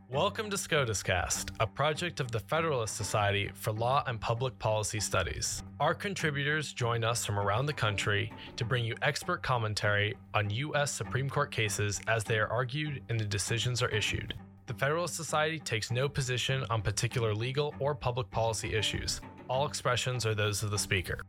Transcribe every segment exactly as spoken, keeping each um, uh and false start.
Welcome to SCOTUScast, a project of the Federalist Society for Law and Public Policy Studies. Our contributors join us from around the country to bring you expert commentary on U S Supreme Court cases as they are argued and the decisions are issued. The Federalist Society takes no position on particular legal or public policy issues. All expressions are those of the speaker.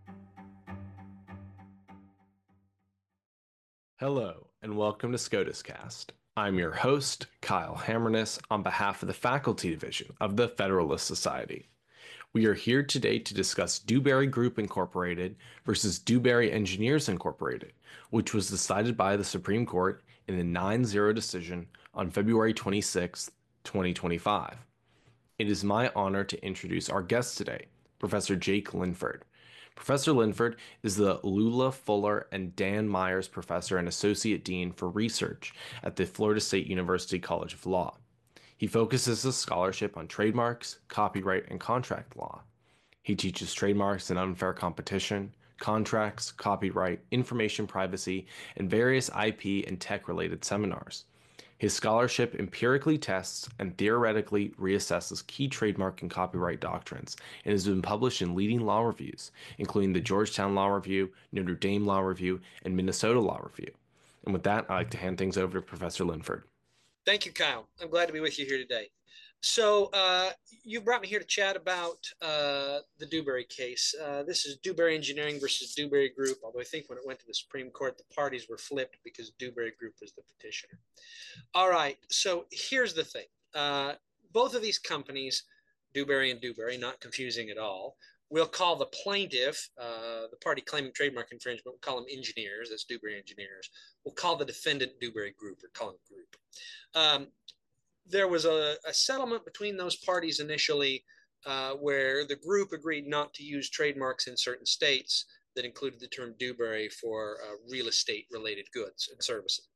Hello, and welcome to SCOTUScast. I'm your host, Kyle Hammerness, on behalf of the Faculty Division of the Federalist Society. We are here today to discuss Dewberry Group Incorporated versus Dewberry Engineers Incorporated, which was decided by the Supreme Court in a nine zero decision on February twenty-sixth, twenty twenty-five. It is my honor to introduce our guest today, Professor Jake Linford. Professor Linford is the Lula Fuller and Dan Myers Professor and Associate Dean for Research at the Florida State University College of Law. He focuses his scholarship on trademarks, copyright, and contract law. He teaches trademarks and unfair competition, contracts, copyright, information privacy, and various I P and tech-related seminars. His scholarship empirically tests and theoretically reassesses key trademark and copyright doctrines and has been published in leading law reviews, including the Georgetown Law Review, Notre Dame Law Review, and Minnesota Law Review. And with that, I'd like to hand things over to Professor Linford. Thank you, Kyle. I'm glad to be with you here today. So uh, you brought me here to chat about uh, the Dewberry case. Uh, this is Dewberry Engineering versus Dewberry Group, although I think when it went to the Supreme Court, the parties were flipped because Dewberry Group was the petitioner. All right, so here's the thing. Uh, both of these companies, Dewberry and Dewberry, not confusing at all, we'll call the plaintiff, uh, the party claiming trademark infringement, we'll call them engineers, that's Dewberry Engineers. We'll call the defendant Dewberry Group, or call them Group. Um, There was a, a settlement between those parties initially uh, where the group agreed not to use trademarks in certain states that included the term Dewberry for uh, real estate related goods and services.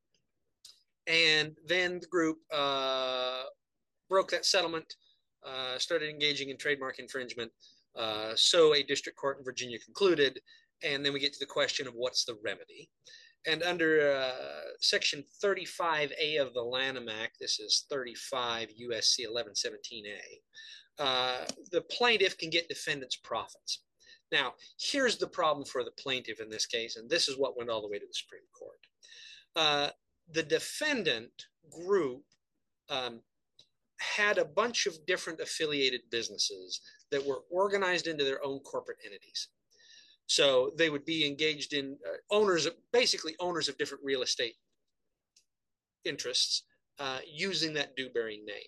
And then the group uh, broke that settlement, uh, started engaging in trademark infringement. Uh, so a district court in Virginia concluded, and then we get to the question of what's the remedy. And under uh, Section thirty-five A of the Lanham Act, this is thirty-five U S C eleven seventeen A, uh, the plaintiff can get defendant's profits. Now, here's the problem for the plaintiff in this case, and this is what went all the way to the Supreme Court. Uh, the defendant group um, had a bunch of different affiliated businesses that were organized into their own corporate entities. So they would be engaged in uh, owners, of, basically owners of different real estate interests uh, using that Dewberry name.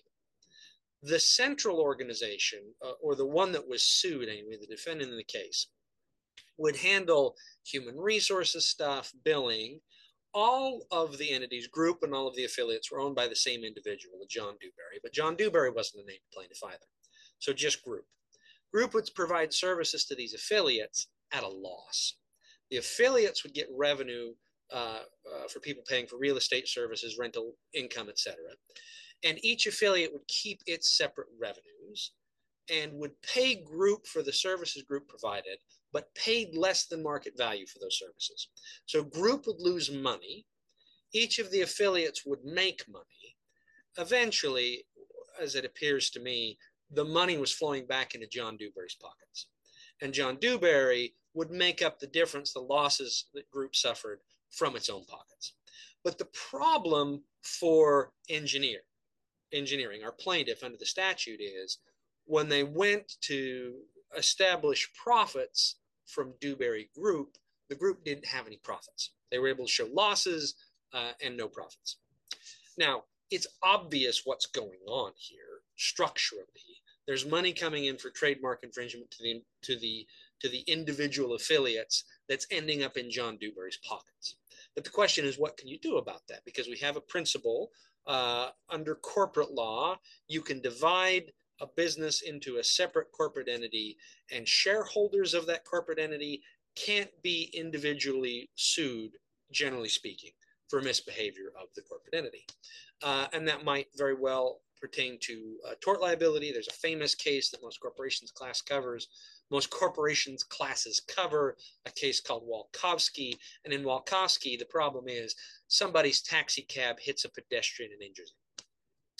The central organization, uh, or the one that was sued anyway, the defendant in the case, would handle human resources stuff, billing. All of the entities, group and all of the affiliates were owned by the same individual, John Dewberry, but John Dewberry wasn't a named plaintiff either. So just group. Group would provide services to these affiliates at a loss. The affiliates would get revenue uh, uh, for people paying for real estate services, rental income, et cetera. And each affiliate would keep its separate revenues and would pay group for the services group provided, but paid less than market value for those services. So group would lose money. Each of the affiliates would make money. Eventually, as it appears to me, the money was flowing back into John Dewberry's pockets. And John Dewberry would make up the difference, the losses that group suffered from its own pockets. But the problem for engineer, engineering, our plaintiff under the statute is when they went to establish profits from Dewberry Group, the group didn't have any profits. They were able to show losses uh, and no profits. Now, it's obvious what's going on here structurally. There's money coming in for trademark infringement to the, to the, to the individual affiliates that's ending up in John Dewberry's pockets. But the question is, what can you do about that? Because we have a principle uh, under corporate law, you can divide a business into a separate corporate entity, and shareholders of that corporate entity can't be individually sued, generally speaking, for misbehavior of the corporate entity. Uh, and that might very well pertain to uh, tort liability. There's a famous case that most corporations class covers. Most corporations classes cover a case called Walkowski. And in Walkowski, the problem is somebody's taxi cab hits a pedestrian and injures him.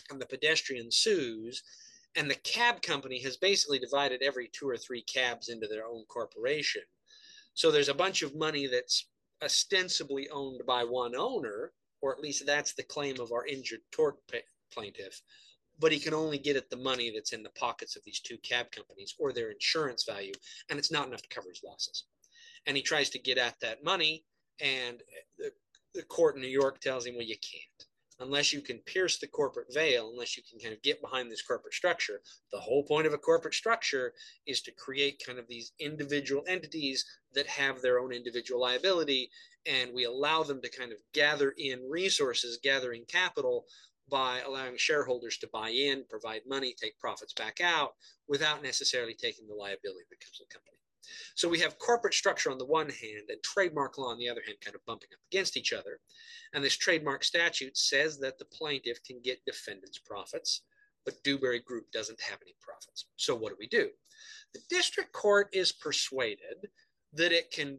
and the pedestrian sues, and the cab company has basically divided every two or three cabs into their own corporation. So there's a bunch of money that's ostensibly owned by one owner, or at least that's the claim of our injured tort plaintiff, but he can only get at the money that's in the pockets of these two cab companies or their insurance value, and it's not enough to cover his losses. And he tries to get at that money, and the, the court in New York tells him, well, you can't. Unless you can pierce the corporate veil, unless you can kind of get behind this corporate structure. The whole point of a corporate structure is to create kind of these individual entities that have their own individual liability, and we allow them to kind of gather in resources, gathering capital by allowing shareholders to buy in, provide money, take profits back out without necessarily taking the liability that comes with the company. So we have corporate structure on the one hand and trademark law on the other hand kind of bumping up against each other. And this trademark statute says that the plaintiff can get defendant's profits, but Dewberry Group doesn't have any profits. So what do we do? The district court is persuaded that it can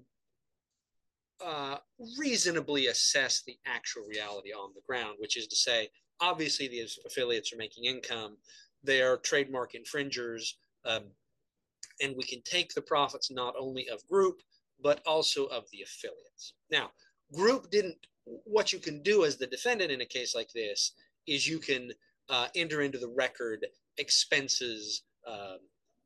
uh, reasonably assess the actual reality on the ground, which is to say, obviously these affiliates are making income. They are trademark infringers. Um, And we can take the profits not only of Group, but also of the affiliates. Now, Group didn't, what you can do as the defendant in a case like this is you can uh, enter into the record expenses, uh,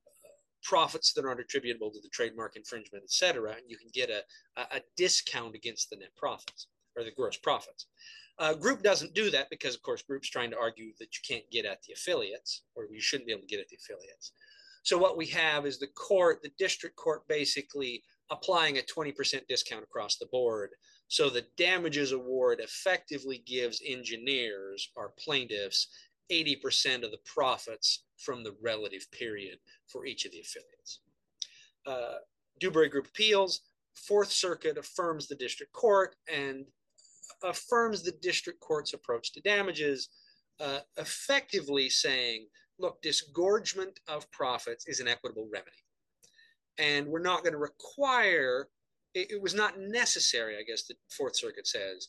profits that aren't attributable to the trademark infringement, et cetera, and you can get a, a discount against the net profits or the gross profits. Uh, Group doesn't do that because, of course, Group's trying to argue that you can't get at the affiliates, or you shouldn't be able to get at the affiliates. So what we have is the court, the district court, basically applying a twenty percent discount across the board. So the damages award effectively gives engineers, our plaintiffs, eighty percent of the profits from the relative period for each of the affiliates. Uh, Dewberry Group appeals. Fourth Circuit affirms the district court and affirms the district court's approach to damages, uh, effectively saying, look, disgorgement of profits is an equitable remedy. And we're not going to require, it, it was not necessary, I guess the Fourth Circuit says,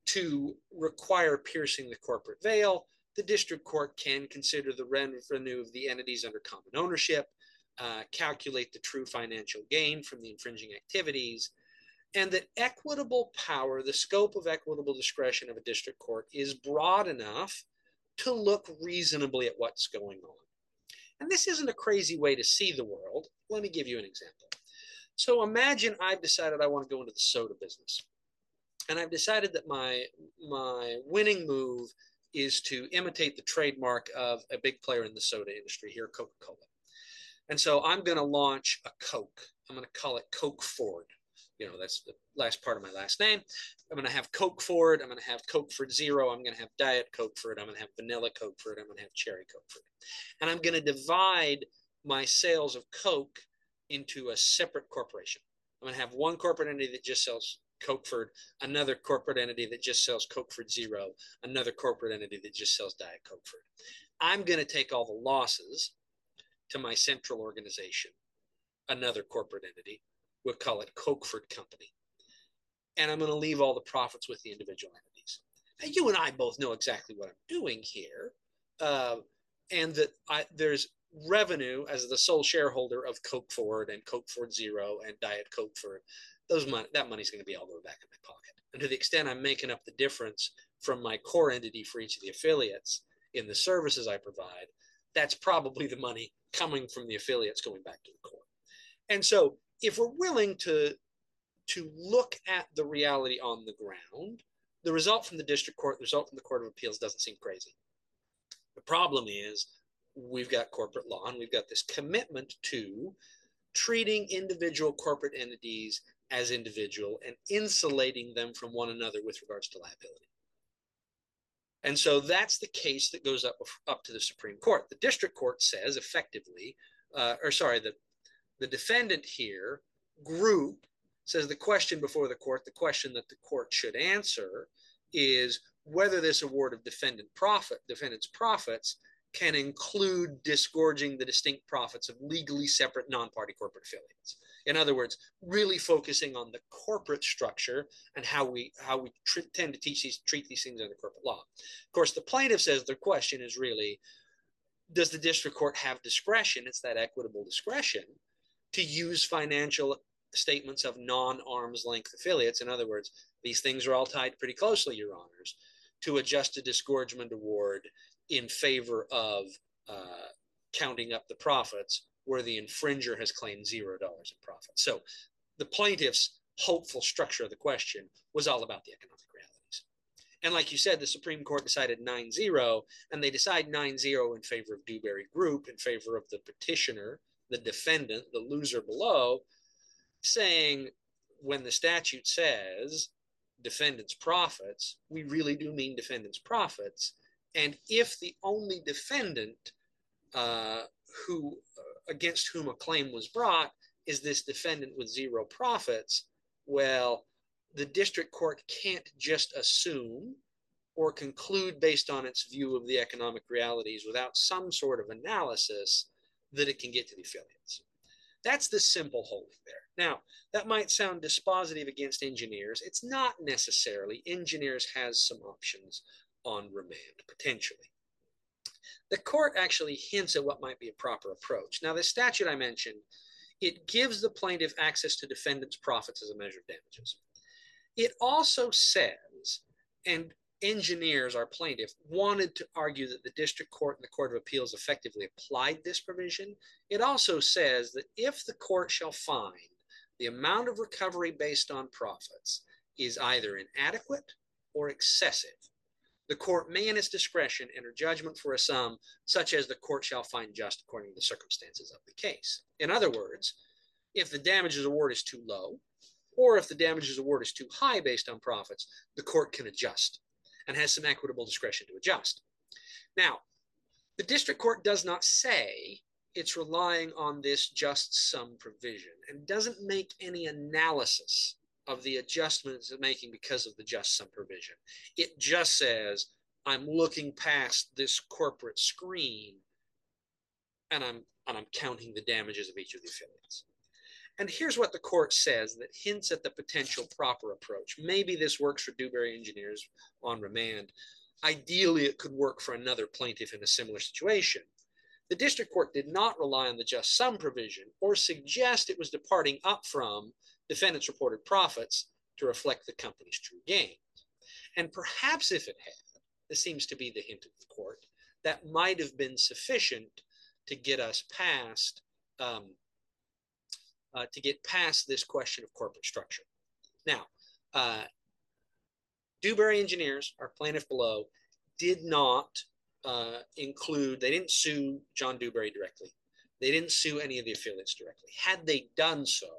to require piercing the corporate veil. The district court can consider the revenue of the entities under common ownership, uh, calculate the true financial gain from the infringing activities, and that equitable power, the scope of equitable discretion of a district court is broad enough to look reasonably at what's going on. And this isn't a crazy way to see the world. Let me give you an example. So imagine I've decided I want to go into the soda business. And I've decided that my, my winning move is to imitate the trademark of a big player in the soda industry here, Coca-Cola. And so I'm going to launch a Coke. I'm going to call it Coke Ford. You know, that's the last part of my last name. I'm going to have Coke Ford. I'm going to have Coke Ford Zero. I'm going to have Diet Coke Ford. I'm going to have Vanilla Coke Ford. I'm going to have Cherry Coke Ford. And I'm going to divide my sales of Coke into a separate corporation. I'm going to have one corporate entity that just sells Coke Ford, another corporate entity that just sells Coke Ford Zero, another corporate entity that just sells Diet Coke Ford. I'm going to take all the losses to my central organization, another corporate entity. We'll call it Coke Ford Company. And I'm going to leave all the profits with the individual entities. Now, you and I both know exactly what I'm doing here. Uh, and that I, there's revenue as the sole shareholder of Coke Ford and Coke Ford Zero and Diet Coke Ford. Those money, that money's going to be all the way back in my pocket. And to the extent I'm making up the difference from my core entity for each of the affiliates in the services I provide, that's probably the money coming from the affiliates going back to the core. And so if we're willing to, to look at the reality on the ground, the result from the district court, the result from the Court of Appeals doesn't seem crazy. The problem is we've got corporate law and we've got this commitment to treating individual corporate entities as individual and insulating them from one another with regards to liability. And so that's the case that goes up, up to the Supreme Court. The district court says effectively, uh, or sorry, the, the defendant here, Group, says the question before the court, the question that the court should answer is whether this award of defendant profit, defendant's profits can include disgorging the distinct profits of legally separate non-party corporate affiliates. In other words, really focusing on the corporate structure and how we how we tr- tend to teach these treat these things under corporate law. Of course, the plaintiff says their question is really, does the district court have discretion? It's that equitable discretion to use financial statements of non-arm's length affiliates. In other words, these things are all tied pretty closely, Your Honors, to adjust a disgorgement award in favor of uh, counting up the profits where the infringer has claimed zero dollars in profit. So the plaintiff's hopeful structure of the question was all about the economic realities. And like you said, the Supreme Court decided nine zero, and they decide nine zero in favor of Dewberry Group, in favor of the petitioner, the defendant, the loser below, saying when the statute says defendant's profits, we really do mean defendant's profits. And if the only defendant uh, who against whom a claim was brought is this defendant with zero profits, well, the district court can't just assume or conclude based on its view of the economic realities without some sort of analysis that it can get to the affiliates. That's the simple holding there. Now, that might sound dispositive against engineers. It's not necessarily. Engineers has some options on remand, potentially. The court actually hints at what might be a proper approach. Now, the statute I mentioned, it gives the plaintiff access to defendant's profits as a measure of damages. It also says, and engineers, our plaintiff, wanted to argue that the district court and the Court of Appeals effectively applied this provision. It also says that if the court shall find the amount of recovery based on profits is either inadequate or excessive, the court may in its discretion enter judgment for a sum such as the court shall find just according to the circumstances of the case. In other words, if the damages award is too low, or if the damages award is too high based on profits, the court can adjust and has some equitable discretion to adjust. Now, the district court does not say it's relying on this just sum provision and doesn't make any analysis of the adjustments it's making because of the just sum provision. It just says, I'm looking past this corporate screen and I'm, and I'm counting the damages of each of the affiliates. And here's what the court says that hints at the potential proper approach. Maybe this works for Dewberry Engineers on remand. Ideally, it could work for another plaintiff in a similar situation. The district court did not rely on the just sum provision or suggest it was departing up from defendant's reported profits to reflect the company's true gains. And perhaps if it had, this seems to be the hint of the court, that might have been sufficient to get us past um, Uh, to get past this question of corporate structure. Now, uh, Dewberry Engineers, our plaintiff below, did not uh, include, they didn't sue John Dewberry directly. They didn't sue any of the affiliates directly. Had they done so,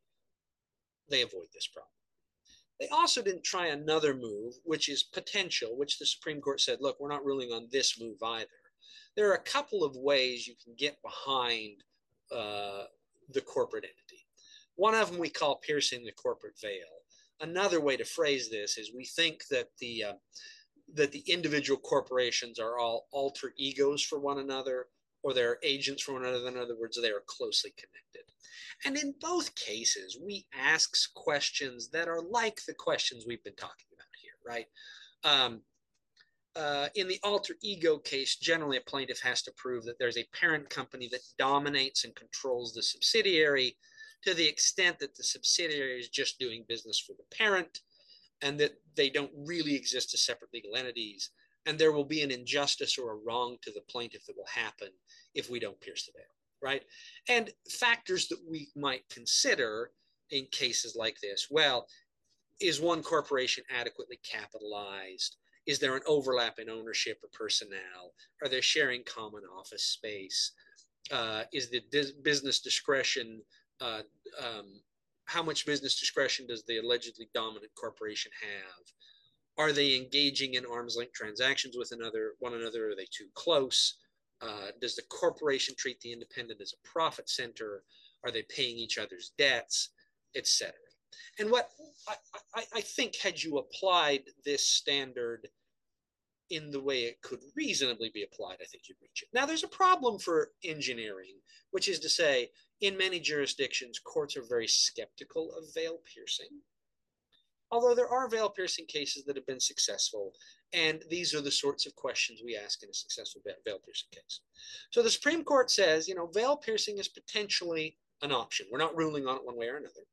they avoid this problem. They also didn't try another move, which is potential, which the Supreme Court said, look, we're not ruling on this move either. There are a couple of ways you can get behind uh, the corporate entity. One of them we call piercing the corporate veil. Another way to phrase this is we think that the uh, that the individual corporations are all alter egos for one another, or they're agents for one another. In other words, they are closely connected. And in both cases, we ask questions that are like the questions we've been talking about here, right? Um, Uh, in the alter ego case, generally a plaintiff has to prove that there's a parent company that dominates and controls the subsidiary to the extent that the subsidiary is just doing business for the parent and that they don't really exist as separate legal entities. And there will be an injustice or a wrong to the plaintiff that will happen if we don't pierce the veil, right? And factors that we might consider in cases like this, well, is one corporation adequately capitalized? Is there an overlap in ownership or personnel? Are they sharing common office space? Uh, is the business discretion, uh, um, how much business discretion does the allegedly dominant corporation have? Are they engaging in arm's length transactions with another, one another? Are they too close? Uh, does the corporation treat the independent as a profit center? Are they paying each other's debts, et cetera? And what I, I, I think had you applied this standard in the way it could reasonably be applied, I think you'd reach it. Now, there's a problem for engineering, which is to say, in many jurisdictions, courts are very skeptical of veil piercing. Although there are veil piercing cases that have been successful, and these are the sorts of questions we ask in a successful veil piercing case. So the Supreme Court says, you know, veil piercing is potentially an option. We're not ruling on it one way or another.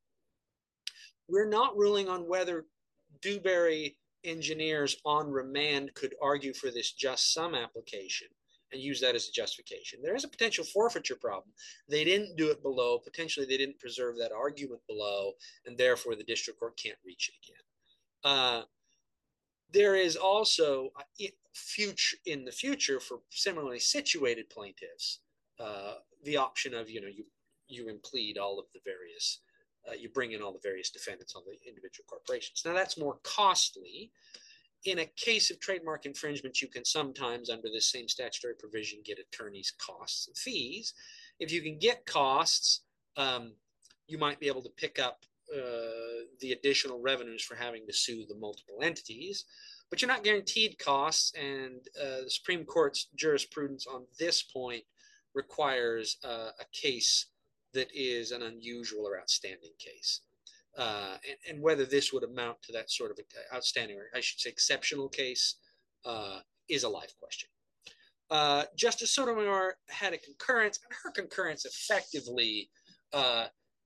We're not ruling on whether Dewberry engineers on remand could argue for this just sum application and use that as a justification. There is a potential forfeiture problem. They didn't do it below. Potentially, they didn't preserve that argument below, and therefore the district court can't reach it again. Uh, there is also future in the future for similarly situated plaintiffs uh, the option of, you know, you you implead all of the various, uh, you bring in all the various defendants on the individual corporations. Now that's more costly. In a case of trademark infringement, you can sometimes, under this same statutory provision, get attorneys' costs and fees. If you can get costs, um, you might be able to pick up uh, the additional revenues for having to sue the multiple entities, but you're not guaranteed costs, and uh, the Supreme Court's jurisprudence on this point requires uh, a case that is an unusual or outstanding case. Uh, and, and whether this would amount to that sort of outstanding, or I should say exceptional case, uh, is a live question. Uh, Justice Sotomayor had a concurrence, and her concurrence effectively uh,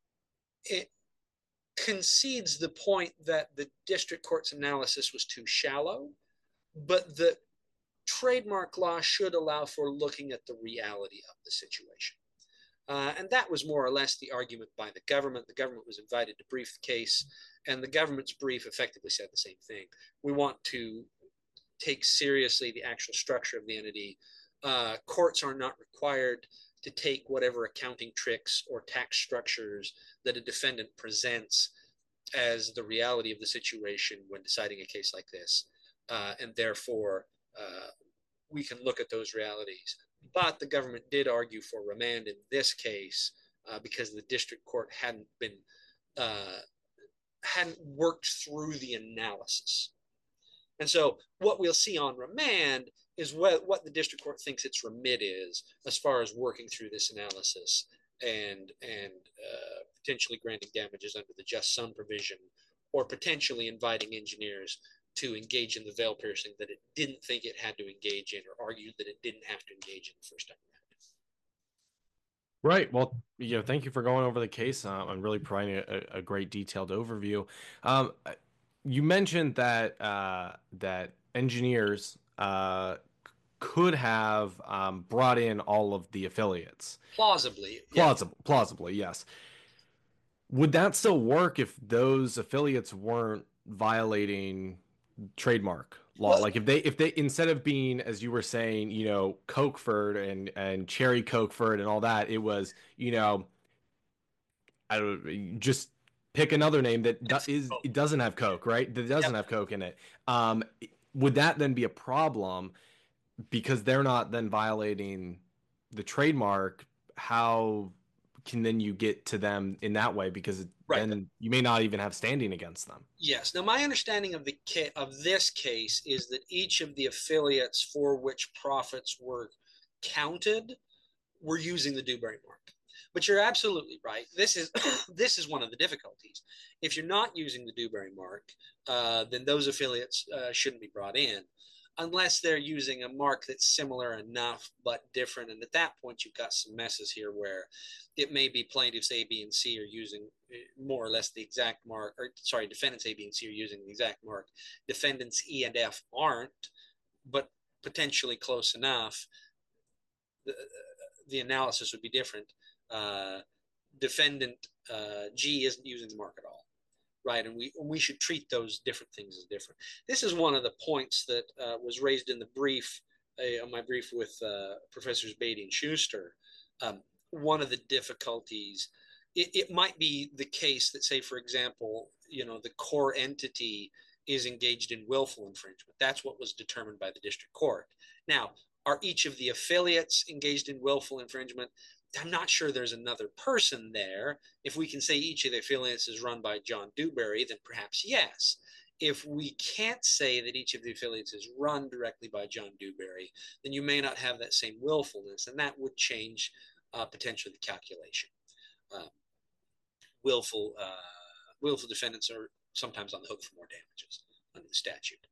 it concedes the point that the district court's analysis was too shallow, but the trademark law should allow for looking at the reality of the situation. Uh, and that was more or less the argument by the government. The government was invited to brief the case, and the government's brief effectively said the same thing. We want to take seriously the actual structure of the entity. Uh, courts are not required to take whatever accounting tricks or tax structures that a defendant presents as the reality of the situation when deciding a case like this. Uh, and therefore, uh, we can look at those realities. But the government did argue for remand in this case uh, because the district court hadn't been uh, hadn't worked through the analysis. And so what we'll see on remand is what, what the district court thinks its remit is as far as working through this analysis and, and uh, potentially granting damages under the just sum provision, or potentially inviting engineers to engage in the veil piercing that it didn't think it had to engage in, or argued that it didn't have to engage in the first time around. Right. Well, you know, thank you for going over the case um, and really providing a, a great detailed overview. Um, you mentioned that uh, that engineers uh, could have um, brought in all of the affiliates. Plausibly. Plausible. Yeah. Plausibly, yes. Would that still work if those affiliates weren't violating trademark law? Well, like if they if they instead of being, as you were saying, you know, Cokeford and and Cherry Cokeford and all that, it was, you know, I don't just pick another name that do, is it doesn't have Coke, right? That doesn't yep. have Coke in it. Um, would that then be a problem because they're not then violating the trademark? How can then you get to them in that way, because right. then you may not even have standing against them? Yes. Now, my understanding of the ca- of this case is that each of the affiliates for which profits were counted were using the Dewberry mark. But you're absolutely right. This is this is one of the difficulties. If you're not using the Dewberry mark, uh, then those affiliates uh, shouldn't be brought in, unless they're using a mark that's similar enough but different. And at that point, you've got some messes here where it may be plaintiffs A, B, and C are using more or less the exact mark, or sorry, defendants A, B, and C are using the exact mark. Defendants E and F aren't, but potentially close enough. The, the analysis would be different. Uh, defendant uh, G isn't using the mark at all. Right, and we we should treat those different things as different. This is one of the points that uh, was raised in the brief, uh, my brief with uh, Professors Beatty and Schuster. Um, one of the difficulties, it, it might be the case that, say, for example, you know, the core entity is engaged in willful infringement. That's what was determined by the district court. Now, are each of the affiliates engaged in willful infringement? I'm not sure there's another person there. If we can say each of the affiliates is run by John Dewberry, then perhaps yes. If we can't say that each of the affiliates is run directly by John Dewberry, then you may not have that same willfulness, and that would change uh, potentially the calculation. Uh, willful, uh, willful defendants are sometimes on the hook for more damages under the statute.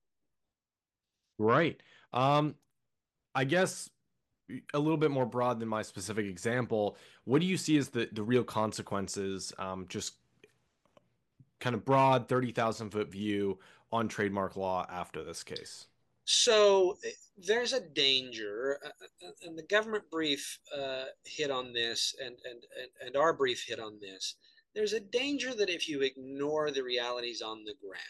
Right. Um, I guess a little bit more broad than my specific example, what do you see as the, the real consequences, um, just kind of broad thirty thousand foot view on trademark law after this case? So there's a danger, uh, and the government brief uh, hit on this, and, and, and, and our brief hit on this. There's a danger that if you ignore the realities on the ground,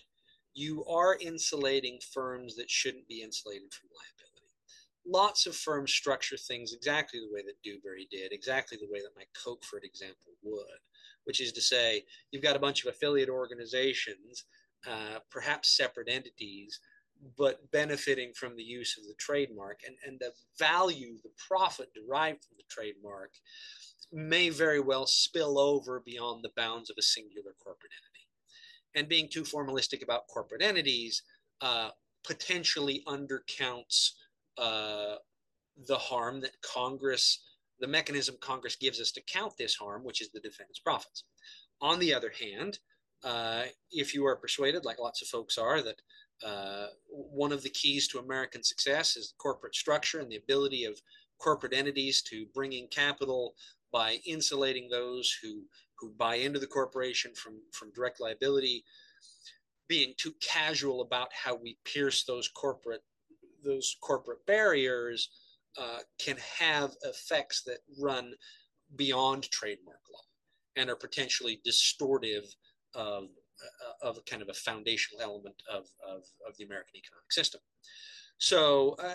you are insulating firms that shouldn't be insulated from liability. Lots of firms structure things exactly the way that Dewberry did, exactly the way that my Cokeford example would, which is to say, you've got a bunch of affiliate organizations, uh, perhaps separate entities, but benefiting from the use of the trademark, and, and the value, the profit derived from the trademark may very well spill over beyond the bounds of a singular corporate entity. And being too formalistic about corporate entities uh, potentially undercounts uh, the harm that Congress, the mechanism Congress gives us to count this harm, which is the defendant's profits. On the other hand, uh, if you are persuaded, like lots of folks are, that uh, one of the keys to American success is corporate structure and the ability of corporate entities to bring in capital by insulating those who, who buy into the corporation from, from direct liability, being too casual about how we pierce those corporate, those corporate barriers uh, can have effects that run beyond trademark law and are potentially distortive of, of a kind of a foundational element of, of, of the American economic system. So uh,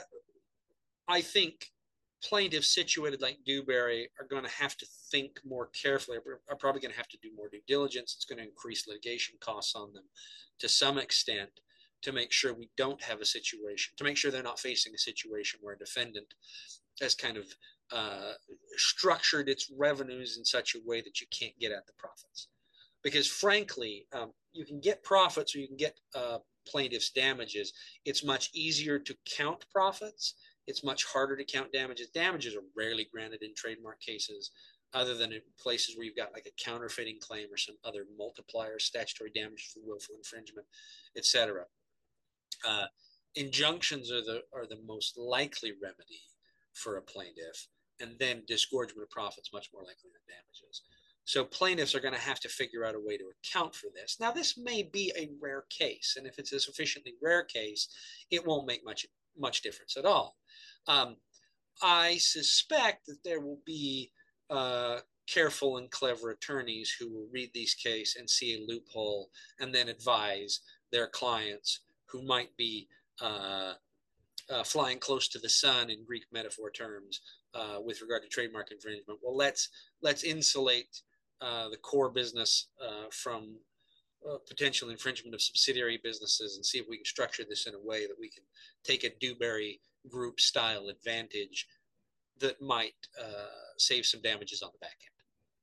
I think plaintiffs situated like Dewberry are going to have to think more carefully, are probably going to have to do more due diligence. It's going to increase litigation costs on them to some extent to make sure we don't have a situation, to make sure they're not facing a situation where a defendant has kind of uh, structured its revenues in such a way that you can't get at the profits. Because frankly, um, you can get profits or you can get uh, plaintiff's damages. It's much easier to count profits. It's much harder to count damages. Damages are rarely granted in trademark cases, other than in places where you've got like a counterfeiting claim or some other multiplier, statutory damage for willful infringement, et cetera. Uh, injunctions are the are the most likely remedy for a plaintiff, and then disgorgement of profits much more likely than damages. So plaintiffs are going to have to figure out a way to account for this. Now, this may be a rare case, and if it's a sufficiently rare case, it won't make much much difference at all. Um, I suspect that there will be uh, careful and clever attorneys who will read these cases and see a loophole and then advise their clients who might be uh, uh, flying close to the sun in Greek metaphor terms uh, with regard to trademark infringement. Well, let's let's insulate uh, the core business uh, from uh, potential infringement of subsidiary businesses and see if we can structure this in a way that we can take a Dewberry group style advantage that might uh, save some damages on the back end.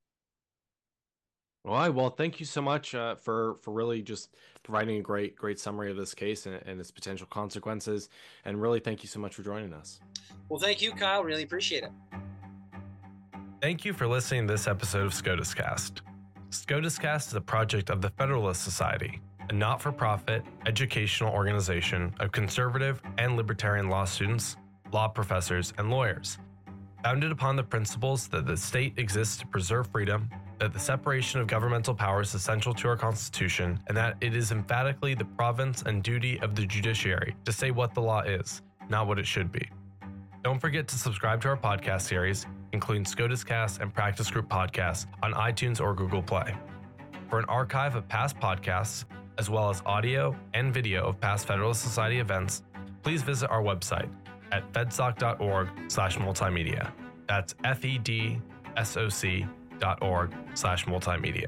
All right. Well, thank you so much uh, for for really just providing a great great summary of this case and, and its potential consequences. And really, thank you so much for joining us. Well, thank you, Kyle. Really appreciate it. Thank you for listening to this episode of SCOTUS Cast. SCOTUS Cast is a project of the Federalist Society, a not-for-profit educational organization of conservative and libertarian law students, law professors, and lawyers, founded upon the principles that the state exists to preserve freedom, that the separation of governmental powers is essential to our Constitution, and that it is emphatically the province and duty of the judiciary to say what the law is, not what it should be. Don't forget to subscribe to our podcast series, including SCOTUS Cast and Practice Group podcasts on iTunes or Google Play. For an archive of past podcasts, as well as audio and video of past Federalist Society events, please visit our website at fedsoc.org slash multimedia. That's F-E-D-S-O-C dot org slash multimedia.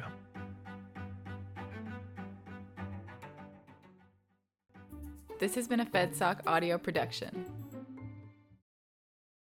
This has been a FedSoc audio production.